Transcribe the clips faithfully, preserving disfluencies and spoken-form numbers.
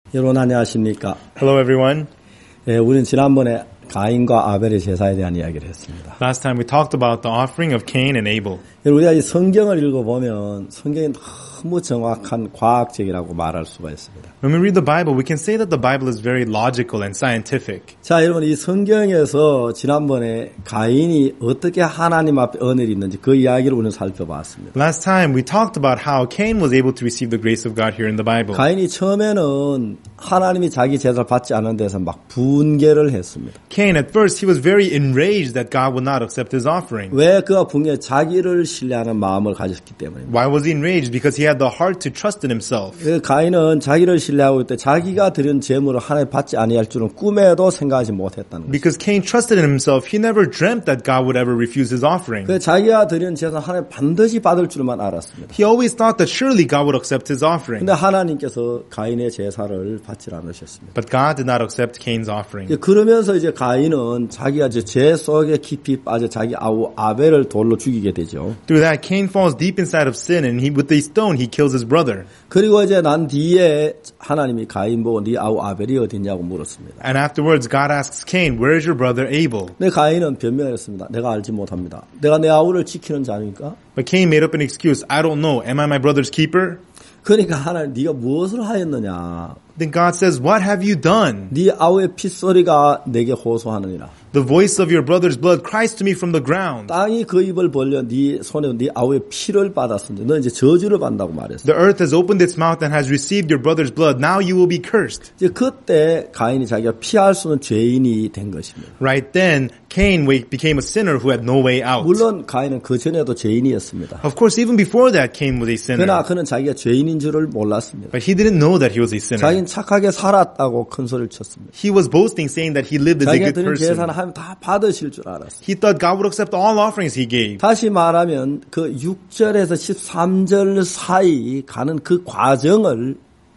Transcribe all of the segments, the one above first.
여러분 안녕하십니까? Hello, everyone. 예, 우리는 지난번에 가인과 아벨의 제사에 대한 이야기를 했습니다. Last time we talked about the offering of Cain and Abel. 여러분 우리가 이 성경을 읽어보면 성경이 너무 정확한 과학적이라고 말할 수가 있습니다. When we read the Bible, we can say that the Bible is very logical and scientific. 자, 여러분 이 성경에서 지난번에 가인이 어떻게 하나님 앞에 은혜를 입는지 그 이야기를 오늘 살펴봤습니다. Last time we talked about how Cain was able to receive the grace of God here in the Bible. 가인이 처음에는 하나님이 자기 제사를 받지 않은 데서 막 분개를 했습니다. Cain, at first, he was very enraged that God would not accept his offering. 왜 그가 분개? 자기를 신뢰하는 마음을 가졌기 때문입니다. Why was he enraged? Because he had the heart to trust in himself. 그 가인은 자기를 신뢰하고 있을 때 자기가 드린 제물을 하나님 받지 아니할 줄은 꿈에도 생각하지 못했다는 거죠. Because Cain trusted in himself, he never dreamt that God would ever refuse his offering. 그 자기가 드린 제사 하나님 반드시 받을 줄만 알았습니다. He always thought that surely God would accept his offering. 근데 하나님께서 가인의 제사를 받지 않으셨습니다. But God did not accept Cain's offering. 그러면서 이제 가인은 자기가 이제 죄 속에 깊이 빠져 자기 아우 아벨을 돌로 죽이게 되죠. Through that, Cain falls deep inside of sin, and he, with a stone, he kills his brother. 그리고 이제 난 뒤에 하나님이 가인 보고 네 아우 아벨이 어디냐고 물었습니다. And afterwards, God asks Cain, "Where is your brother Abel?" 근데 가인은 변명했습니다. 내가 알지 못합니다. 내가 내 아우를 지키는 자니까. But Cain made up an excuse. I don't know. Am I my brother's keeper? 그러니까 하나님 네가 무엇을 하였느냐? Then God says, "What have you done?" 네 아우의 핏소리가 내게 호소하느니라. The voice of your brother's blood cries to me from the ground. 땅이 그 입을 벌려 네 손에 네 아우의 피를 받았으니 너 이제 저주를 받는다고 말했어. The earth has opened its mouth and has received your brother's blood. Now you will be cursed. 이제 그때 가인이 자기가 피할 수 없는 죄인이 된 것입니다. Right then, Cain became a sinner who had no way out. 물론 가인은 그 전에도 죄인이었습니다. Of course, even before that, Cain was a sinner. 그러나 그는 자기가 죄인인 줄을 몰랐습니다. But he didn't know that he was a sinner. 자기는 착하게 살았다고 큰 소리를 쳤습니다. He was boasting, saying that he lived as a 자기가 good 드린 person. 제사는 하면 다 받으실 줄 알았어요. He thought God would accept all offerings he gave. 다시 말하면 그 육 절에서 십삼 절 사이 가는 그 과정을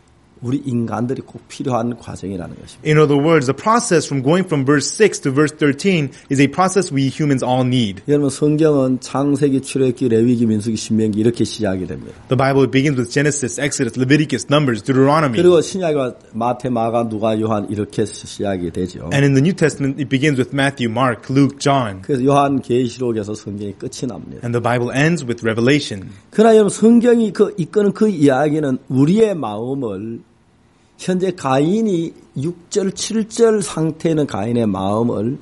우리 인간들이 꼭 필요한 과정이라는 것입니다. In other words, the process from going from verse six to verse thirteen is a process we humans all need. 여러분 성경은 창세기, 출애굽기, 레위기, 민수기, 신명기 이렇게 시작이 됩니다. The Bible begins with Genesis, Exodus, Leviticus, Numbers, Deuteronomy. 그리고 신약과 마태, 마가, 누가, 요한 이렇게 시작이 되죠. And in the New Testament, it begins with Matthew, Mark, Luke, John. 그래서 요한 계시록에서 성경이 끝이 납니다. And the Bible ends with Revelation. 그러나 여러분 성경이 그 이끄는 그 이야기는 우리의 마음을 현재 가인이 육 절, 칠 절 상태는 가인의 마음을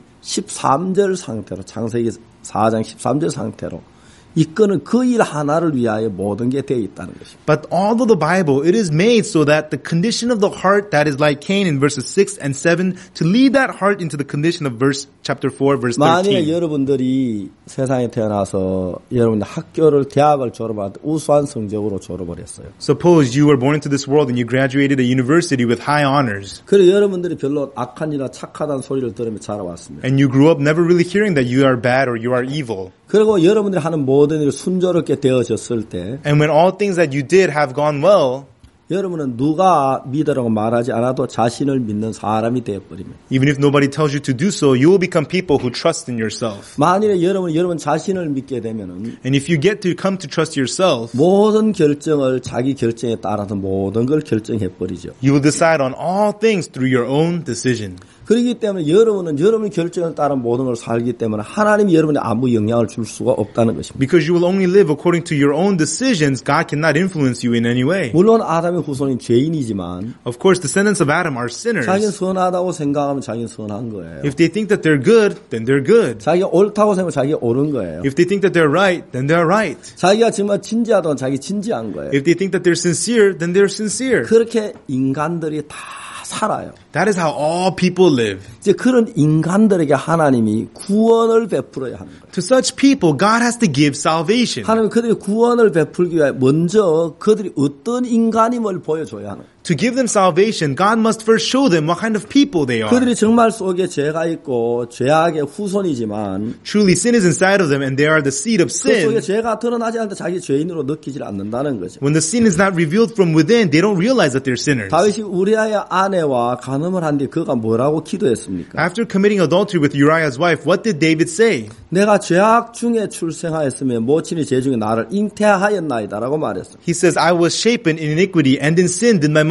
십삼 절 상태로 창세기 사 장 십삼 절 상태로 이끄는 그 일 하나를 위하여 모든 게 되어 있다는 것입니다. But although the Bible, it is made so that the condition of the heart that is like Cain in verses six and seven to lead that heart into the condition of verse chapter four, verse 만약에 thirteen. 여러분들이 세상에 태어나서 여러분 학교를 대학을 졸업할 때 우수한 성적으로 졸업을 했어요. Suppose you were born into this world and you graduated a university with high honors. 그래서 여러분들이 별로 악한 일이나 착하다는 소리를 들으며 자라왔습니다. And you grew up never really hearing that you are bad or you are evil. 그리고 여러분들이 하는 모든 일이 순조롭게 되어졌을 때 And when all things that you did have gone well, 여러분은 누가 믿으라고 말하지 않아도 자신을 믿는 사람이 되어버립니다. even if nobody tells you to do so, you will become people who trust in yourself. 만일에 여러분 여러분 자신을 믿게 되면은 And if you get to come to trust yourself, 모든 결정을 자기 결정에 따라서 모든 걸 결정해 버리죠. you will decide on all things through your own decision. 그렇기 때문에 여러분은 여러분의 결정에 따라 모든 걸 살기 때문에 하나님이 여러분에 아무 영향을 줄 수가 없다는 것입니다. Because you will only live according to your own decisions, God cannot influence you in any way. 물론 아담의 후손인 죄인이지만 Of course, descendants of Adam are sinners. 자기는 선하다고 생각하면 자기는 선한 거예요. If they think that they're good, then they're good. 자기가 옳다고 생각하면 자기가 옳은 거예요. If they think that they're right, then they're right. 자기가 정말 진지하다고 자기 진지한 거예요. If they think that they're sincere, then they're sincere. 그렇게 인간들이 다 살아요. That is how all people live. 이제 그런 인간들에게 하나님이 구원을 베풀어야 하는 거예요. To such people, God has to give salvation. 하나님은 그들이 구원을 베풀기 위해 먼저 그들이 어떤 인간임을 보여줘야 하는 거예요. To give them salvation, God must first show them what kind of people they are. 그들이 정말 속에 죄가 있고 죄악의 후손이지만 Truly, sin is inside of them, and they are the seed of 그 속에 sin. 죄가 드러나지 않는데 자기 죄인으로 느끼질 않는다는 거죠. When the sin is not revealed from within, they don't realize that they're sinners. 다윗이 우리아의 아내와 간음을 한 뒤 그가 뭐라고 기도했습니까? After committing adultery with Uriah's wife, what did David say? 내가 죄악 중에 출생하였으며 모친이 죄 중에 나를 잉태하였나이다라고 말했어요. He says, I was shapen in iniquity, and in sin did my mother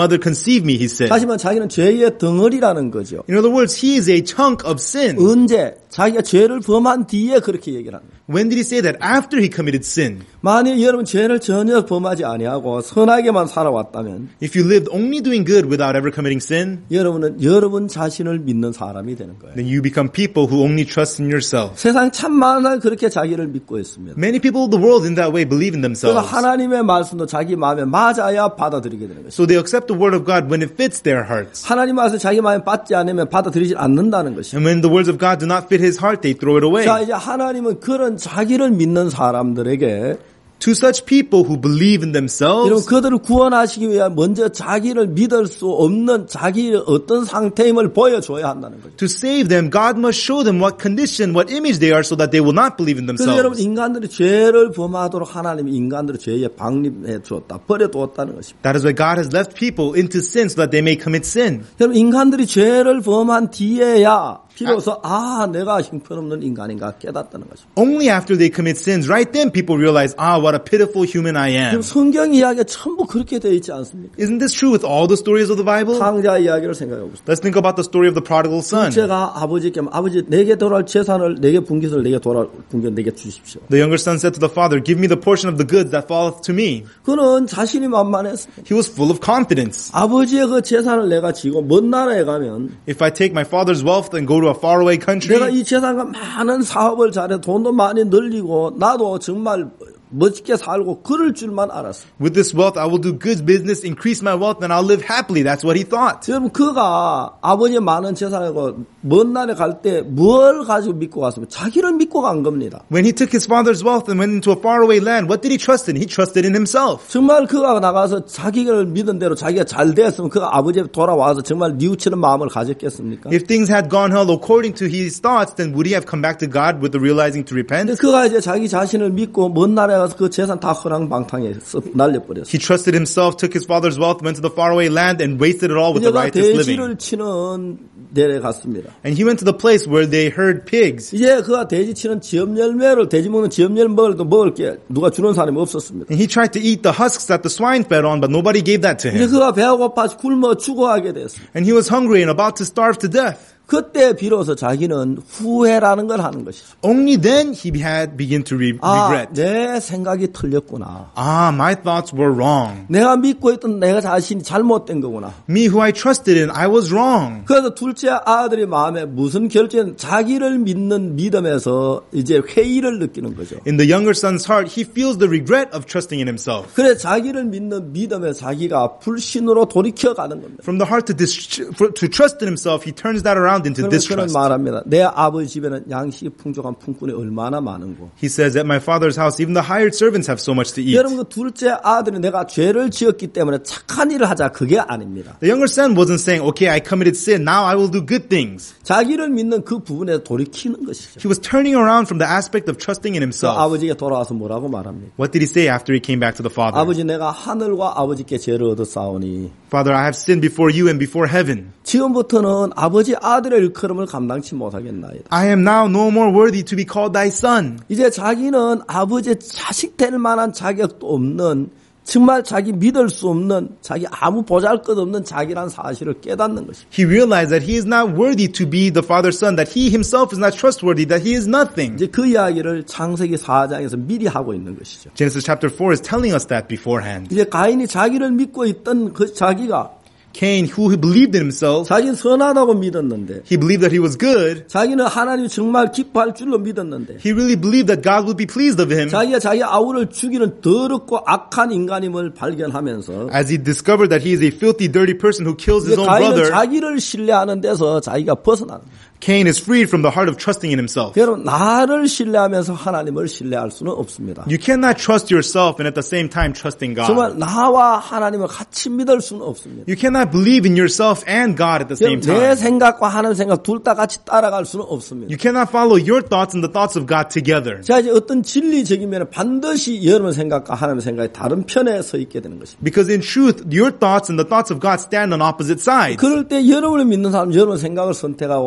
mother conceived me, he said. 다시 말하면 자기는 죄의 덩어리라는 거죠. In other words, he is a chunk of sin. 언제? 자기가 죄를 범한 뒤에 그렇게 얘기를 합니다. When did he say that? After he committed sin. 만일 여러분 죄를 전혀 범하지 아니하고 선하게만 살아왔다면 If you lived only doing good without ever committing sin, 여러분은 여러분 자신을 믿는 사람이 되는 거예요. then you become people who only trust in yourself. 세상 참 많은 사람이 그렇게 자기를 믿고 있습니다. Many people of the world in that way believe in 그래서 themselves. 하나님의 말씀도 자기 마음에 맞아야 받아들이게 되는 것이죠. So they accept the word of God when it fits their hearts. 하나님 말씀 자기 마음에 받지 않으면 받아들이지 않는다는 것이죠. And when the words of God do not fit his heart, they throw it away. 자, 이제 하나님은 그런 자기를 믿는 사람들에게 To such people who believe in 여러분 themselves, 그들을 구원하시기 위해 먼저 자기를 믿을 수 없는 자기의 어떤 상태임을 보여줘야 한다는 거죠. to save them, God must show them what condition, what image they are so that they will not believe in 그래서 여러분 themselves. 인간들이 죄를 범하도록 하나님이 인간들을 죄에 방립해 주었다. 버려두었다는 것입니다. That is why God has left people into sin so that they may commit sin. 여러분 인간들이 죄를 범한 뒤에야 비로소 아 내가 형편없는 인간인가 깨닫다는 것입니다. Only after they commit sins, right then people realize, ah, what a pitiful human I am. 지금 성경 이야기가 전부 그렇게 되어 있지 않습니까? Isn't this true with all the stories of the Bible? 탕자 이야기를 생각해 봅시다. Let's think about the story of the prodigal son. 둘째가 아버지께 아버지 내게 돌아올 재산을 내게 분깃을 내게 돌아올 분깃 내게 주십시오. The younger son said to the father, give me the portion of the goods that falleth to me. 그는 자신이 만만했습니다. He was full of confidence. 아버지의 그 재산을 내가 지고 먼 나라에 가면 If I take my father's wealth and go to a faraway country, 내가 이 재산과 많은 사업을 잘해 돈도 많이 늘리고 나도 정말 멋있게 살고 그럴 줄만 알았어. with this wealth I will do good business, increase my wealth, and I'll live happily. That's what he thought. 여러분 그가 아버지의 많은 재산이고 먼 나라에 갈 때 뭘 가지고 믿고 갔습니까? 자기를 믿고 간 겁니다. When he took his father's wealth and went into a faraway land, what did he trust in? He trusted in himself. 정말 그가 나가서 자기를 믿은 대로 자기가 잘 됐으면 그가 아버지에 돌아와서 정말 뉘우치는 마음을 가졌겠습니까? If things had gone well according to his thoughts, then would he have come back to God with the realizing to repent? 근데 그가 이제 자기 자신을 믿고 먼 나라에 가서 그 재산 다 허랑방탕에 날려버렸어. He trusted himself, took his father's wealth, went to the faraway land, and wasted it all with the 그가 riotous living. 돼지를 치는 데에 갔습니다. And he went to the place where they herd pigs. 이제 그가 돼지 치는 지엽 열매를 돼지 먹는 지엽 열매 먹을 먹을 게 누가 주는 사람이 없었습니다. And he tried to eat the husks that the swine fed on, but nobody gave that to 이제 him. 그가 배가 고파 굶어 죽어가게 됐습니다. And he was hungry and about to starve to death. 그때 비로소 자기는 후회라는 걸 하는 것이죠. Only then he had begun to re- 아, regret. 내 생각이 틀렸구나. Ah, my thoughts were wrong. 내가 믿고 있던 내가 자신이 잘못된 거구나. Me who I trusted in, I was wrong. 그래서 둘째 아들의 마음에 무슨 결정, 자기를 믿는 믿음에서 이제 회의를 느끼는 거죠. In the younger son's heart, he feels the regret of trusting in himself. 그래 자기를 믿는 믿음에 자기가 불신으로 돌이켜가는 겁니다. From the heart to, dis- for, to trust in himself, he turns that around into 그러면 그는 distrust. 말합니다. 내 아버지 집에는 양식이 풍족한 품꾼이 얼마나 많은고. He says, at my father's house, even the hired servants have so much to eat. 여러분 그 둘째 아들이 내가 죄를 지었기 때문에 착한 일을 하자 그게 아닙니다. The younger son wasn't saying, okay, I committed sin, now I will do good things. 자기를 믿는 그 부분에 돌이키는 것이죠. He was turning around from the aspect of trusting in 그 himself. 아버지에게 돌아와서 뭐라고 말합니까? What did he say after he came back to the father? 아버지 내가 하늘과 아버지께 죄를 얻었사오니 Father, I have sinned before you and before heaven. 지금부터는 아버지 아들의 일컬음을 감당치 못하겠나이다. I am now no more worthy to be called thy son. 이제 자기는 아버지의 자식 될 만한 자격도 없는 정말 자기 믿을 수 없는 자기 아무 보잘것없는 자기란 사실을 깨닫는 것입니다. He realized that he is not worthy to be the father's son, that he himself is not trustworthy, that he is nothing. 이제 그 이야기를 창세기 사 장에서 미리 하고 있는 것이죠. Genesis chapter four is telling us that beforehand. 이제 가인이 자기를 믿고 있던 그 자기가 Cain, who believed in himself, 자기는 선하다고 믿었는데 he believed that he was good. 자기는 하나님이 정말 기뻐할 줄로 믿었는데 He really believed that God would be pleased of him. 자기가 자기 아우를 죽이는 더럽고 악한 인간임을 발견하면서 As he discovered that he is a filthy, dirty person who kills his 이제 own 가인은 brother, 자기를 신뢰하는 데서 자기가 벗어나는 거예요. Cain is freed from the heart of trusting in himself. 여러분 나를 신뢰하면서 하나님을 신뢰할 수는 없습니다. You cannot trust yourself and at the same time trusting 정말 God. 나와 하나님을 같이 믿을 수는 없습니다. You cannot believe in yourself and God at the same 내 time. 생각과 하나님 생각 둘 다 같이 따라갈 수는 없습니다. You cannot follow your thoughts and the thoughts of God together. 자 이제 어떤 진리적이면 반드시 여러분 생각과 하나님의 생각이 다른 편에 서 있게 되는 것입니다. Because in truth, your thoughts and the thoughts of God stand on opposite sides. 그럴 때 여러분을 믿는 사람 여러분 생각을 선택하고 하나님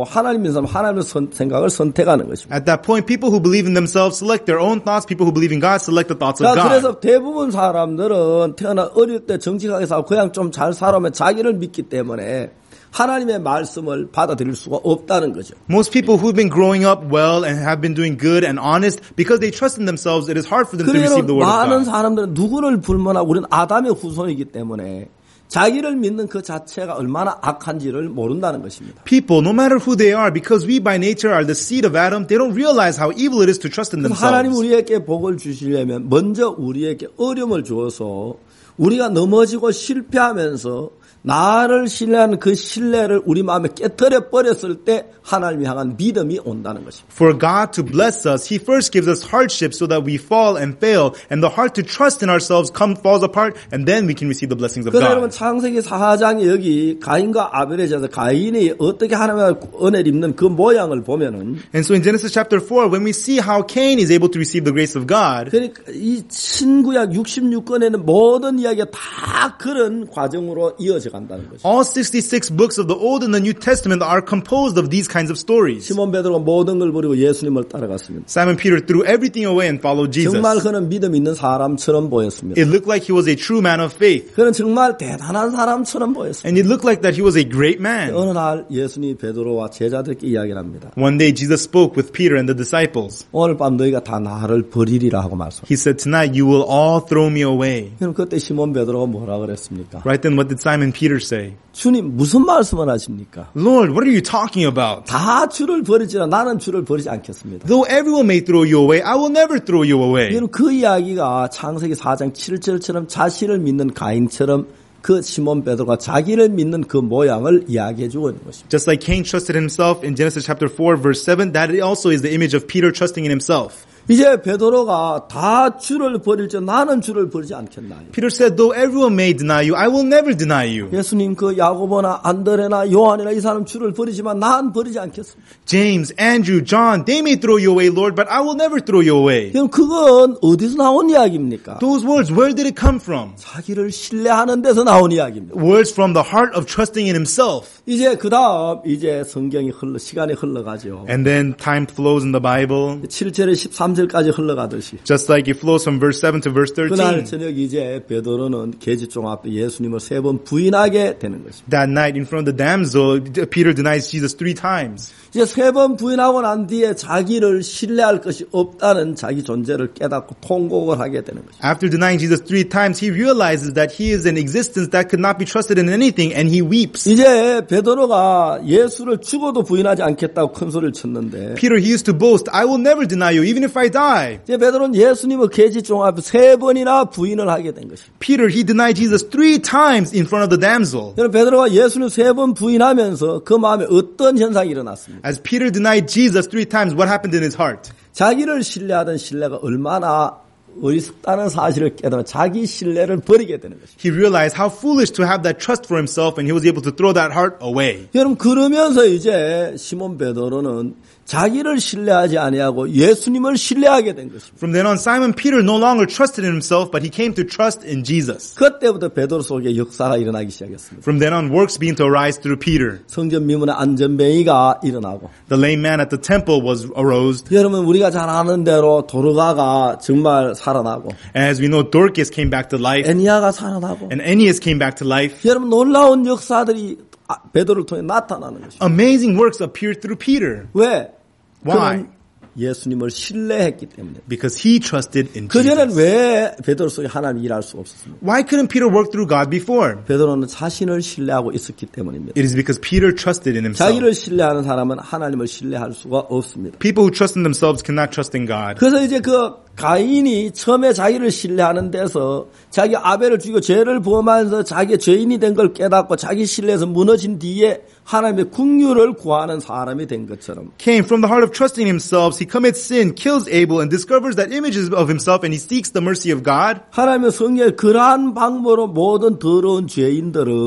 하나님 믿는 사람 하나님의 선, 생각을 선택하는 것입니다. At that point, people who believe in themselves select their own thoughts. People who believe in God select the thoughts of 그러니까 God. 그래서 대부분 사람들은 태어나 어릴 때 정직하게 살고 그냥 좀 잘 살아오면 자기를 믿기 때문에 하나님의 말씀을 받아들일 수가 없다는 거죠. Most people who've been growing up well and have been doing good and honest, because they trust in themselves, it is hard for them to receive the word 많은 of God. 사람들은 누구를 불문하고 우리는 아담의 후손이기 때문에 자기를 믿는 그 자체가 얼마나 악한지를 모른다는 것입니다. People, no matter who they are, because we by nature are the seed of Adam, they don't realize how evil it is to trust in 하나님 themselves. 우리에게 복을 주시려면 먼저 우리에게 어려움을 주어서 우리가 넘어지고 실패하면서 나를 신뢰하는 그 신뢰를 우리 마음에 깨뜨려 버렸을 때 하나님을 향한 믿음이 온다는 것입니다. For God to bless us, He first gives us hardship so that we fall and fail, and the heart to trust in ourselves come falls apart, and then we can receive the blessings of 그래서 여러분 God. 창세기 사 장에 여기 가인과 아벨에 대해서 가인이 어떻게 하나님의 은혜를 입는 그 모양을 보면은 And so in Genesis chapter four, when we see how Cain is able to receive the grace of God, 그러니까 이 신구약 육십육 권에는 모든 이야기가 다 그런 과정으로 이어져 간다는 거죠. all sixty-six books of the Old and the New Testament are composed of these kinds of stories. 시몬 베드로가 모든 걸 버리고 예수님을 따라갔습니다. Simon Peter threw everything away and followed Jesus. 정말 그는 믿음 있는 사람처럼 보였습니다. It looked like he was a true man of faith. 그는 정말 대단한 사람처럼 보였습니다. And it looked like that he was a great man. 어느 날 예수님이 베드로와 제자들께 이야기를 합니다. One day Jesus spoke with Peter and the disciples. 오늘 밤 너희가 다 나를 버리리라 하고 말씀합니다. He said, tonight you will all throw me away. 그럼 그때 시몬 베드로가 뭐라 그랬습니까? Right then, what did Simon Peter say? 주님 무슨 말씀을 하십니까? Lord, what are you talking about? 다 주를 버리지라 나는 주를 버리지 않겠습니다. Though everyone may throw you away, I will never throw you away. 여러분 그 이야기가 창세기 사 장 칠 절처럼 자신을 믿는 가인처럼 그 시몬 베드로가 자기를 믿는 그 모양을 이야기해 주고 있는 것입니다. Just like Cain trusted himself in Genesis chapter four verse seven, that also is the image of Peter trusting in himself. 이제 베드로가 다 주를 버릴지 나는 주를 버리지 않겠나요? Peter said, though everyone may deny you, I will never deny you. 예수님 그 야고보나 안드레나 요한이나 이 사람 주를 버리지만 난 버리지 않겠습니다. James, Andrew, John, they may throw you away, Lord, but I will never throw you away. 그럼 그건 어디서 나온 이야기입니까? Those words, where did it come from? 자기를 신뢰하는 데서 나온 이야기입니다. Words from the heart of trusting in himself. 이제 그 다음 이제 성경이 흘러 시간이 흘러가죠. And then time flows in the Bible, 칠 절에 십삼 절까지 흘러가듯이 just like it flows from verse seven to verse 그날 thirteen. 저녁 이제 베드로는 계집종 앞에 예수님을 세 번 부인하게 되는 것입니다. That night in front of the damsel, Peter denies Jesus three times. 이제 세 번 부인하고 난 뒤에 자기를 신뢰할 것이 없다는 자기 존재를 깨닫고 통곡을 하게 되는 것입니다. After denying Jesus three times, he realizes that he is an existence that could not be trusted in anything, and he weeps. 이제 베드로가 예수를 죽어도 부인하지 않겠다고 큰 소리를 쳤는데 Peter, he used to boast, I will never deny you, even if I die. 이제 베드로는 예수님을 계집종 앞에 세 번이나 부인을 하게 된 것입니다. Peter, he denied Jesus three times in front of the damsel. 여러분 베드로가 예수를 세 번 부인하면서 그 마음에 어떤 현상이 일어났습니까? As Peter denied Jesus three times, what happened in his heart? 자기를 신뢰하던 신뢰가 얼마나 어리석다는 사실을 깨달아 자기 신뢰를 버리게 되는 것입니다. He realized how foolish to have that trust for himself, and he was able to throw that heart away. 여러분 그러면서 이제 시몬 베드로는 자기를 신뢰하지 아니하고 예수님을 신뢰하게 된 것입니다. From then on, Simon Peter no longer trusted in himself, but he came to trust in Jesus. 그때부터 베드로 속에 역사가 일어나기 시작했습니다. From then on, works began to arise through Peter. 성전 미문의 안전뱅이가 일어나고 The lame man at the temple was arose. 여러분 우리가 잘 아는 대로 도르가가 정말 살아나고 And as we know, Dorcas came back to life, 애니아가 살아나고 and Aeneas came back to life. 여러분 놀라운 역사들이 베드로를 통해 나타나는 것입니다. Amazing works appeared through Peter. 왜? Why? 그는 예수님을 신뢰했기 때문에. Because he trusted in 그전엔 Jesus. 왜 베드로 속에 하나님이 일할 수가 없었습니까? Why couldn't Peter work through God before? 베드로는 자신을 신뢰하고 있었기 때문입니다. It is because Peter trusted in himself. 자기를 신뢰하는 사람은 하나님을 신뢰할 수가 없습니다. People who trust in themselves cannot trust in God. 그래서 이제 그 가인이 처음에 자기를 신뢰하는 데서 자기 아벨을 죽이고 죄를 범하면서 자기 죄인이 된 걸 깨닫고 자기 신뢰에서 무너진 뒤에 하나님의 긍휼을 구하는 사람이 된 것처럼 Cain, from the heart of trusting himself, he commits sin, kills Abel, and discovers that images of himself, and he seeks the mercy of God. 하나님의 성령의 그러한 방법으로 모든 더러운 죄인들을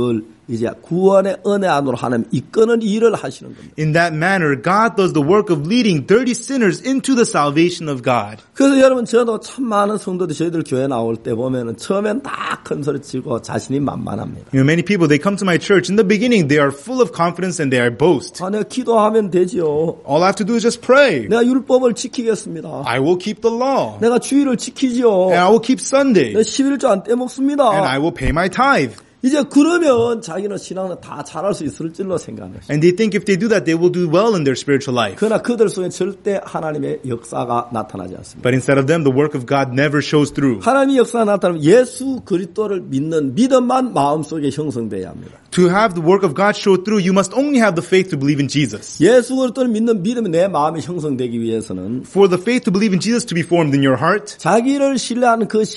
이제 구원의 은혜 안으로 하나님 이끄는 일을 하시는 겁니다. In that manner, God does the work of leading dirty sinners into the salvation of God. 그래서 여러분 저도 참 많은 성도들이 저희들 교회 나올 때 보면은 처음엔 다 큰 소리 치고 자신이 만만합니다. You know, many people, they come to my church. In the beginning, they are full of confidence and they are boast. 아, 내가 기도하면 되지요. All I have to do is just pray. 내가 율법을 지키겠습니다. I will keep the law. 내가 주일을 지키지요. And I will keep Sunday. 내가 십일조 안 떼먹습니다. And I will pay my tithe. 이제 그러면 자기는 신앙을 다 잘할 수 있을 줄로 생각해요. And they think if they do that, they will do well in their spiritual life. 그러나 그들 속에 절대 하나님의 역사가 나타나지 않습니다. But instead of them, the work of God never shows through. 하나님의 역사가 나타나면 예수 그리스도를 믿는 믿음만 마음속에 형성돼야 합니다. To have the work of God show through, you must only have the faith to believe in Jesus. 예수 그리스도를 믿는 믿음이 내 마음에 형성되기 위해서는 For the faith to believe in Jesus to be formed in your heart, 자기를 신뢰하는 그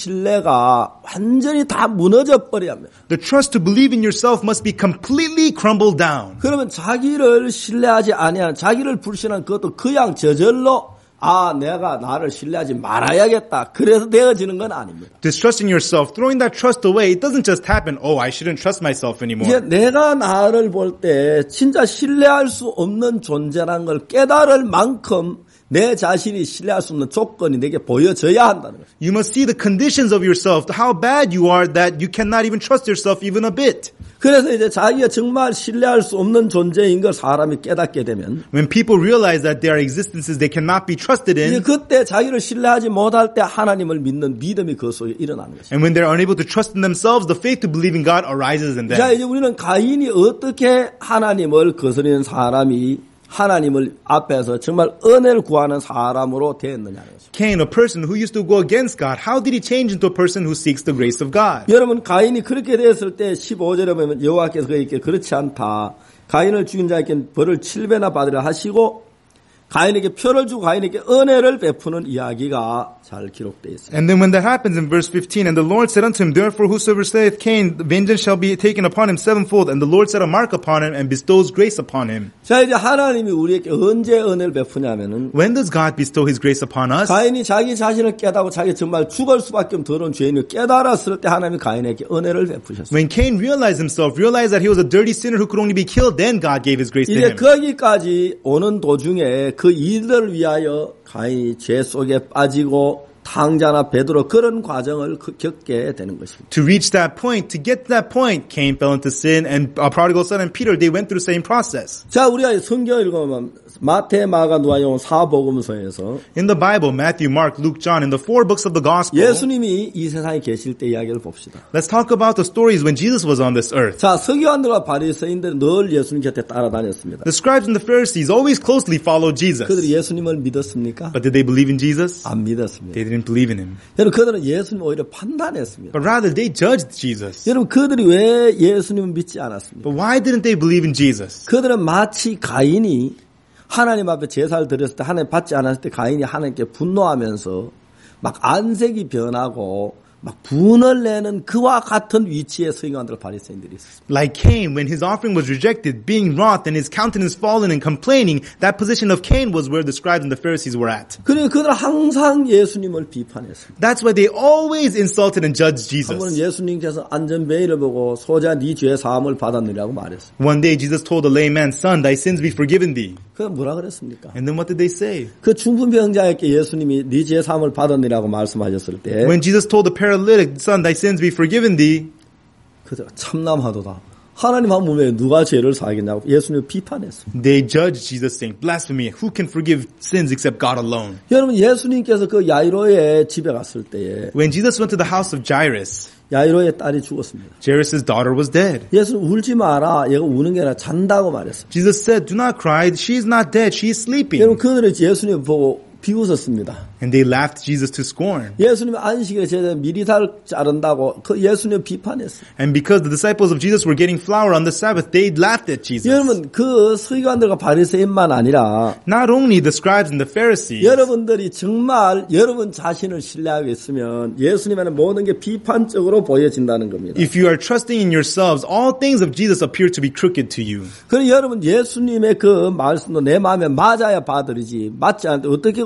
신뢰가 완전히 다 무너져 버려야 합니다. the trust to believe in yourself must be completely crumbled down. 그러면 자기를 신뢰하지 아니한 자기를 불신한 그것도 그냥 저절로 아 내가 나를 신뢰하지 말아야겠다. 그래서 되어지는 건 아닙니다. Distrusting yourself, throwing that trust away, it doesn't just happen, oh, I shouldn't trust myself 이제 anymore. 내가 나를 볼 때 진짜 신뢰할 수 없는 존재라는 걸 깨달을 만큼 내 자신이 신뢰할 수 없는 조건이 내게 보여져야 한다는 거죠. You must see the conditions of yourself, how bad you are that you cannot even trust yourself even a bit. 그래서 이제 자기가 정말 신뢰할 수 없는 존재인 걸 사람이 깨닫게 되면 When people realize that there are existences they cannot be trusted 이제 in, 그때 자기를 신뢰하지 못할 때 하나님을 믿는 믿음이 그 속에 일어나는 것입니다. and when they're unable to trust in themselves, the faith to believe in God arises in 자, them. 이제 우리는 가인이 어떻게 하나님을 거스르는 사람이 하나님을 앞에서 정말 은혜를 구하는 사람으로 되었느냐는 것입니다. Cain, a person who used to go against God, how did he change into a person who seeks the grace of God? 여러분 가인이 그렇게 되었을 때 십오 절에 보면 여호와께서 그에게 그렇지 않다. 가인을 죽인 자에게 벌을 칠 배나 받으려 하시고 가인에게 표를 주고 가인에게 은혜를 베푸는 이야기가 잘 기록되어 있습니다. And then when that happens in verse fifteen, and the Lord said unto him, therefore whosoever saith Cain, vengeance shall be taken upon him sevenfold, and the Lord set a mark upon him and bestows grace upon him. 자 이제 하나님이 우리에게 언제 은혜를 베푸냐면은 When does God bestow his grace upon us? 가인이 자기 자신을 깨닫고 자기 정말 죽을 수밖에 없는 더러운 죄인을 깨달았을 때 하나님이 가인에게 은혜를 베푸셨어요. When Cain realized himself, realized that he was a dirty sinner who could only be killed, then God gave his grace to 이제 him. 거기까지 오는 도중에 그 일들을 위하여 가인이 죄 속에 빠지고 탕자나 베드로 그런 과정을 겪게 되는 것입니다. To reach that point, to get to that point, Cain fell into sin, and a prodigal son and Peter, they went through the same process. 자, 우리가 성경 읽으면 마태, 마가, 누가, 요한 사복음서에서 In the Bible, Matthew, Mark, Luke, John, in the four books of the gospel, 예수님이 이 세상에 계실 때 이야기를 봅시다. let's talk about the stories when Jesus was on this earth. 자, 서기관들과 바리새인들은 늘 예수님 곁에 따라다녔습니다. The scribes and the Pharisees always closely followed Jesus. 그들이 예수님을 믿었습니까? But did they believe in Jesus? 안 믿었습니다. They didn't believe in him. 여러분, 그들은 예수님 오히려 판단했습니다. But rather, they judged Jesus. 여러분, 그들이 왜 예수님을 믿지 않았습니까? But why didn't they believe in Jesus? 그들은 마치 가인이 하나님 앞에 제사를 드렸을 때 하나님 받지 않았을 때 가인이 하나님께 분노하면서 막 안색이 변하고 막 분을 내는 그와 같은 위치에 서기관들 바리새인들이 있었습니다. Like Cain, when his offering was rejected, being wroth and his countenance fallen and complaining, that position of Cain was where the scribes and the Pharisees were at. 그러니까 그들은 항상 예수님을 비판했습니다. That's why they always insulted and judged 한 번은 Jesus. 예수님께서 안전베일을 보고 소자 네 죄 사함을 받았느냐고 말했어요. One day Jesus told a lame man, son, thy sins be forgiven thee. 그게 뭐라 그랬습니까? And then what did they say? 그 중풍병자에게 예수님이 네 죄 사함을 받았느냐고 말씀하셨을 때 When Jesus told the paralytic, son, thy sins be forgiven thee, 그들 참남하도다. 하나님 한 몸에 누가 죄를 사하겠냐고 예수님을 비판했어요. they judged Jesus saying, blasphemy, who can forgive sins except God alone? 여러분 예수님께서 그 야이로의 집에 갔을 때에 When Jesus went to the house of Jairus, 야이로의 딸이 죽었습니다. Jairus' daughter was dead. 예수는 울지 마라. 얘가 우는 게 아니라 잔다고 말했어요. Jesus said, do not cry, she is not dead, she is sleeping. 여러분 그들은 예수님 보고 비웃었습니다. And they laughed Jesus to scorn. 예수님 안식일에 제자 미리 살 자른다고 그 예수님 비판했어요. And because the disciples of Jesus were getting flour on the Sabbath, they laughed at Jesus. 여러분 그 서기관들과 바리새인만 아니라 Not only the scribes and the Pharisees, 여러분들이 정말 여러분 자신을 신뢰하고 있으면 예수님에는 모든 게 비판적으로 보여진다는 겁니다. if you are trusting in yourselves, all things of Jesus appear to be crooked to you. 그럼 여러분 예수님의 그 말씀도 내 마음에 맞아야 받으리지 맞지 않을 때 어떻게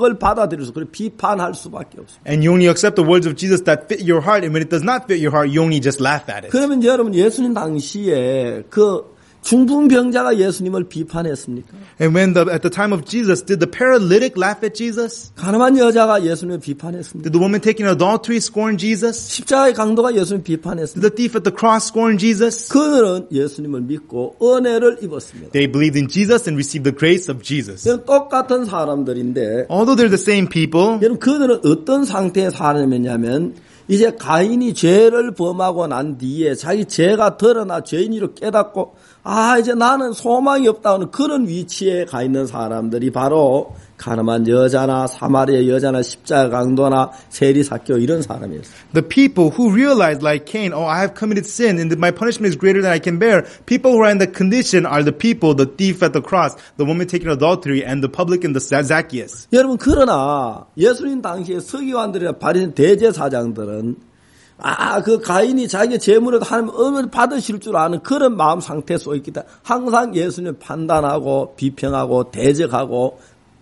성격을 받아들여서 그걸 비판할 수밖에 없습니다. And you only accept the words of Jesus that fit your heart, and when it does not fit your heart, you only just laugh at it. 그러면 여러분 예수님 당시에 그 중풍병자가 예수님을 비판했습니까? And when the, at the time of Jesus, did the paralytic laugh at Jesus? 가늠한 여자가 예수님을 비판했습니다. Did the woman taking adultery scorn Jesus? 십자가의 강도가 예수님을 비판했습니다. Did the thief at the cross scorn Jesus? 그들은 예수님을 믿고 은혜를 입었습니다. They believed in Jesus and received the grace of Jesus. 똑같은 사람들인데 Although they're the same people, 여러분 그들은 어떤 상태의 사람이냐면 이제 가인이 죄를 범하고 난 뒤에 자기 죄가 드러나 죄인으로 깨닫고 아 이제 나는 소망이 없다는 그런 위치에 가 있는 사람들이 바로 가늠한 여자나 사마리아 여자나 십자가 강도나 세리사교 이런 사람이었어요. the people who realized like Cain, oh, I have committed sin and my punishment is greater than I can bear. People who are in the condition are the people, the thief at the cross, the woman taking adultery, and the publican, the Zacchaeus. 여러분 그러나 예수님 당시에 서기관들이나 바리새인 대제사장들은 아, 그 가인이 자기 재물을 하나님 은혜를 받으실 줄 아는 그런 마음 상태 속에 있기 때문에 항상 예수님을 판단하고 비평하고 대적하고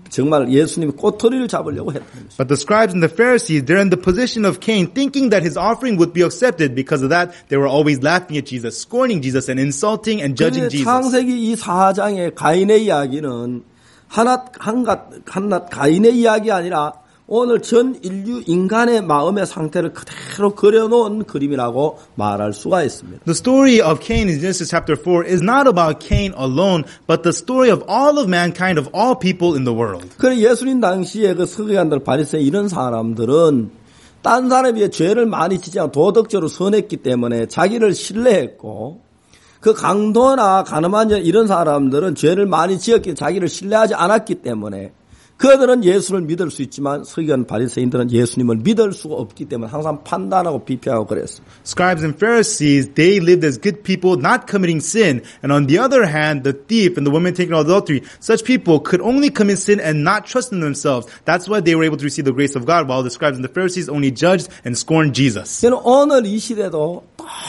정말 예수님의 꼬투리를 잡으려고 했던 것입니다. But the scribes and the Pharisees, they're in the position of Cain, thinking that his offering would be accepted. Because of that, they were always laughing at Jesus, scorning Jesus, and insulting and judging Jesus. 창세기 이 사 장의 가인의 이야기는 한낱 한갓 한낱 가인의 이야기 아니라 오늘 전 인류 인간의 마음의 상태를 그대로 그려놓은 그림이라고 말할 수가 있습니다. The story of Cain in Genesis chapter four is not about Cain alone, but the story of all of mankind, of all people in the world. 그래 예수님 당시에 그 서기관들 바리새인 이런 사람들은 딴 사람에 비해 죄를 많이 지지 않고 도덕적으로 선했기 때문에 자기를 신뢰했고 그 강도나 가늠한 이런 사람들은 죄를 많이 지었기 자기를 신뢰하지 않았기 때문에 그들은 예수를 믿을 수 있지만 서기관 바리새인들은 예수님을 믿을 수가 없기 때문에 항상 판단하고 비평하고 그랬습니다. Scribes and Pharisees, they lived as good people, not committing sin. And on the other hand, the thief and the woman taking adultery, such people could only commit sin and not trust in themselves. That's why they were able to receive the grace of God, while the scribes and the Pharisees only judged and scorned Jesus. 여러분 오늘 이 시대도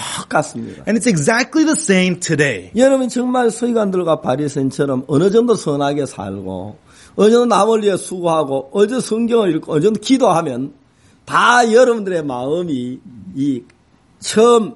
똑같습니다. And it's exactly the same today. 여러분 정말 서기관들과 바리새인처럼 어느 정도 선하게 살고 어느 정도 남을 위해 수고하고 어느 정도 성경을 읽고 어느 정도 기도하면 다 여러분들의 마음이 이 처음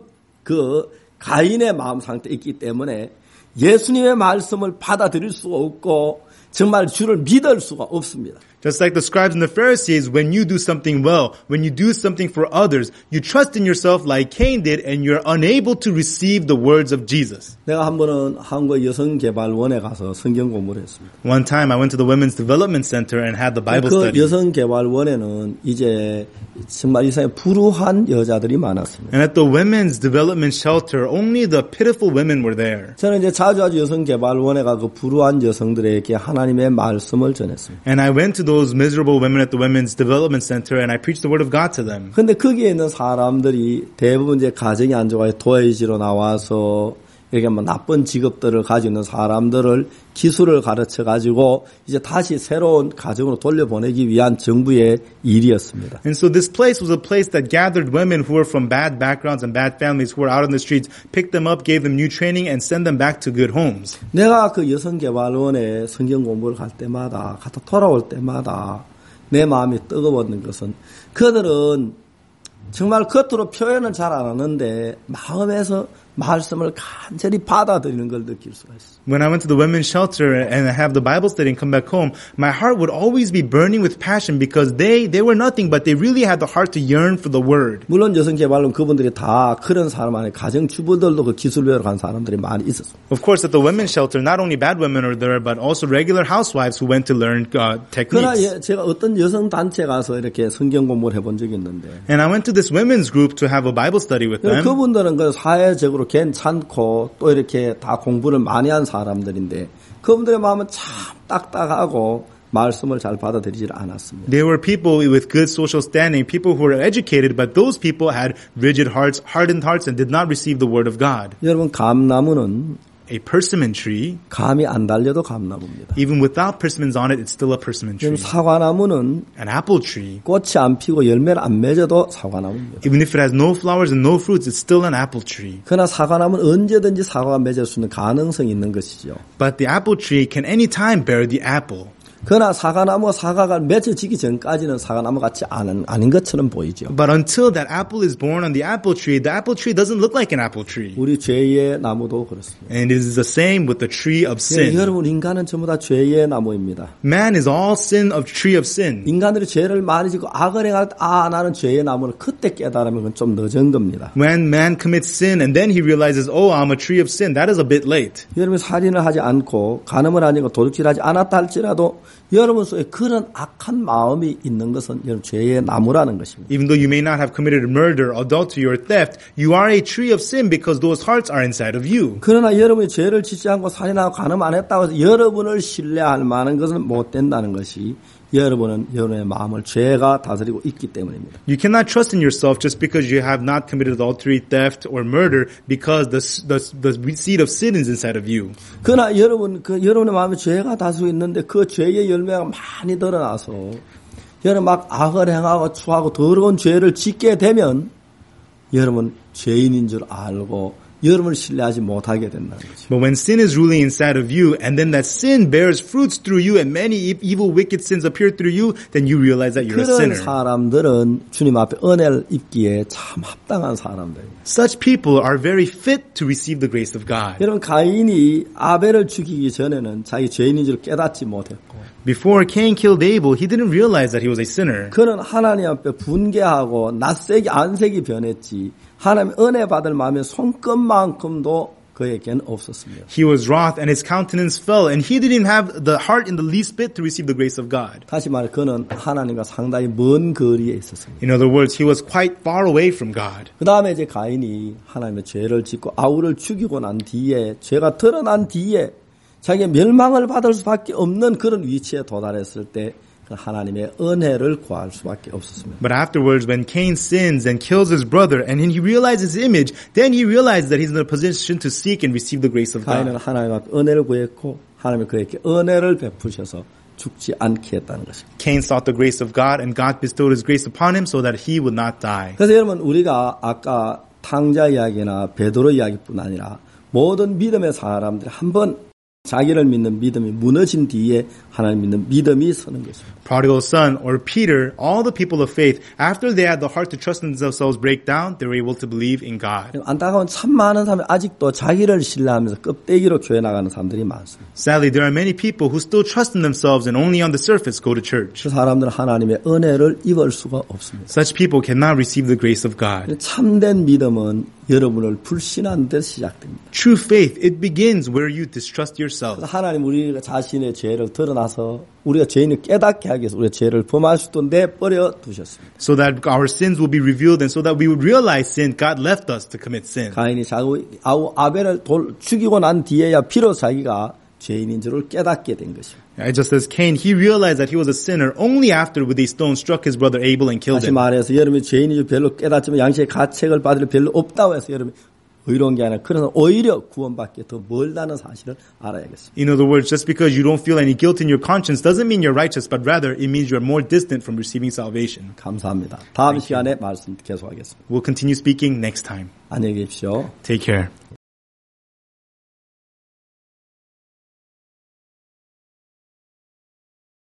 그 가인의 마음 상태에 있기 때문에 예수님의 말씀을 받아들일 수가 없고 정말 주를 믿을 수가 없습니다. Just like the scribes and the Pharisees, when you do something well, when you do something for others, you trust in yourself like Cain did, and you're unable to receive the words of Jesus. 내가 한 번은 한국 여성개발원에 가서 성경 공부를 했습니다. One time I went to the Women's Development Center and had the Bible 그 study. 여성개발원에는 이제 정말 이 세상에 불우한 여자들이 많았습니다. And at the Women's Development Shelter, only the pitiful women were there. 저는 이제 자주 자주 여성개발원에 가서 불우한 여성들에게 하나님의 말씀을 전했습니다. And I went to those miserable women at the Women's Development Center and I preached the word of God to them. 근데 거기에 있는 사람들이 대부분 이제 가정이 안 좋아요. 도회지로 나와서 이렇게 뭐 나쁜 직업들을 가지고 있는 사람들을 기술을 가르쳐 가지고 이제 다시 새로운 가정으로 돌려보내기 위한 정부의 일이었습니다. And so this place was a place that gathered women who were from bad backgrounds and bad families who were out on the streets, picked them up, gave them new training, and sent them back to good homes. 내가 그 여성개발원에 성경 공부를 갈 때마다 갔다 돌아올 때마다 내 마음이 뜨거웠는 것은 그들은 정말 겉으로 표현을 잘 안 하는데 마음에서 말씀을 간절히 받아들이는 걸 느낄 수가 있어요. When I went to the women's shelter and I have the Bible study and come back home, my heart would always be burning with passion because they, they were nothing but they really had the heart to yearn for the word. 물론 여성개발론 그분들이 다 그런 사람 안에 가정주부들도 그 기술 배우러 간 사람들이 많이 있었어요. Of course, at the women's shelter, not only bad women are there, but also regular housewives who went to learn uh, 그러나 techniques. 제가 어떤 여성 단체 가서 이렇게 성경 공부를 해본 적이 있는데 And I went to this women's group to have a Bible study with them. 그분들은 그 사회적으로 괜찮고 또 이렇게 다 공부를 많이 한 사람들인데 그분들의 마음은 참 딱딱하고 말씀을 잘 받아들이질 않았습니다. They were people with good social standing, people who were educated, but those people had rigid hearts, hardened hearts, and did not receive the word of God. 여러분 감나무는 A persimmon tree, 감이 안 달려도 감나무입니다. even without persimmons on it, it's still a persimmon tree. 사과나무는 An apple tree, 꽃이 안 피고 열매를 안 맺어도 사과나무입니다. even if it has no flowers and no fruits, it's still an apple tree. 그러나 사과나무는 언제든지 사과가 맺을 수 있는 가능성이 있는 것이죠. But the apple tree can anytime bear the apple. 그러나 사과나무가 사과가 맺어지기 전까지는 사과나무 같이 아닌, 아닌 것처럼 보이죠. But until that apple is born on the apple tree, the apple tree doesn't look like an apple tree. 우리 죄의 나무도 그렇습니다. And it is the same with the tree of 예, sin. 여러분 인간은 전부 다 죄의 나무입니다. Man is all sin of tree of sin. 인간들이 죄를 많이 짓고 악을 행할 때 아 나는 죄의 나무를 그때 깨달으면 그건 좀 늦은 겁니다. When man commits sin and then he realizes, oh, I'm a tree of sin, that is a bit late. 여러분이 살인을 하지 않고 간음을 하지 않고 도둑질하지 않았다 할지라도 여러분 속에 그런 악한 마음이 있는 것은 여러분 죄의 나무라는 것입니다. Even though you may not have committed murder, adultery, or theft, you are a tree of sin because those hearts are inside of you. 그러나 여러분이 죄를 짓지 않고 살인하고 간음 안 했다고 해서 여러분을 신뢰할 만한 것은 못 된다는 것이 여러분은 여러분의 마음을 죄가 다스리고 있기 때문입니다. You cannot trust in yourself just because you have not committed adultery, theft, or murder because the, the, the seed of sin is inside of you. 그러나 여러분, 그 여러분의 마음에 죄가 다스리고 있는데 그 죄의 열매가 많이 드러나서 여러분 막 악을 행하고 추하고 더러운 죄를 짓게 되면 여러분 죄인인 줄 알고 여러분을 신뢰하지 못하게 된다는 거죠. But when sin is ruling inside of you, and then that sin bears fruits through you, and many evil, wicked sins appear through you, then you realize that you're a 그런 sinner. 사람들은 주님 앞에 은혜를 입기에 참 합당한 사람들입니다. Such people are very fit to receive the grace of God. 여러분 가인이 아벨을 죽이기 전에는 자기 죄인인 줄 깨닫지 못했고 Before Cain killed Abel, he didn't realize that he was a sinner. 그는 하나님 앞에 분개하고 낯색이 안색이 변했지 하나님 은혜 받을 마음의 손끝만큼도 그에겐 없었습니다. He was wroth and his countenance fell, and he didn't have the heart in the least bit to receive the grace of God. 다시 말해 그는 하나님과 상당히 먼 거리에 있었습니다. In other words, he was quite far away from God. 그 다음에 이제 가인이 하나님의 죄를 짓고 아우를 죽이고 난 뒤에 죄가 드러난 뒤에 자기가 멸망을 받을 수밖에 없는 그런 위치에 도달했을 때 하나님의 은혜를 구할 수밖에 없었습니다. But afterwards, when Cain sins and kills his brother, and he realizes his image, then he realizes that he's in a position to seek and receive the grace of 가인은 God. 하나님 앞에 은혜를 구했고 하나님이 그에게 은혜를 베푸셔서 죽지 않게 했다는 것입니다. Cain sought the grace of God, and God bestowed his grace upon him so that he would not die. 그래서 여러분 우리가 아까 탕자 이야기나 베드로 이야기뿐 아니라 모든 믿음의 사람들이 한번 자기를 믿는 믿음이 무너진 뒤에 하나님 믿는 믿음이 서는 것입니다. Prodigal son or Peter, all the people of faith, after they had the heart to trust in themselves break down, they were able to believe in God. 안타까운 참 많은 사람이 아직도 자기를 신뢰하면서 껍데기로 교회 나가는 사람들이 많습니다. Sadly, there are many people who still trust in themselves and only on the surface go to church. 그 사람들은 하나님의 은혜를 입을 수가 없습니다. Such people cannot receive the grace of God. 참된 믿음은 여러분을 불신한 데 시작됩니다. True faith, it begins where you distrust yourself. 하나님 우리가 자신의 죄를 드러나서 우리가 죄인을 깨닫게 하기 위해서 우리가 죄를 범할 수도 내버려 두셨습니다. So that our sins will be revealed and so that we would realize sin, God left us to commit sin. 가인이 자기 아우 아벨을 돌, 죽이고 난 뒤에야 비로소 자기가 죄인인 줄을 깨닫게 된 것입니다. Just as Cain, he realized that he was a sinner only after with a stone struck his brother Abel and killed 다시 him. 말해서 여러분이 죄인인 줄 별로 깨닫지만 양식의 가책을 받을 별로 없다고 해서 여러분이 의로운 게 아니라 그래서 오히려 구원받기에 더 멀다는 사실을 알아야겠습니다. In other words, just because you don't feel any guilt in your conscience doesn't mean you're righteous, but rather it means you're more distant from receiving salvation. 감사합니다. 다음 시간에 말씀 계속하겠습니다. We'll continue speaking next time. 안녕히 계십시오. Take care.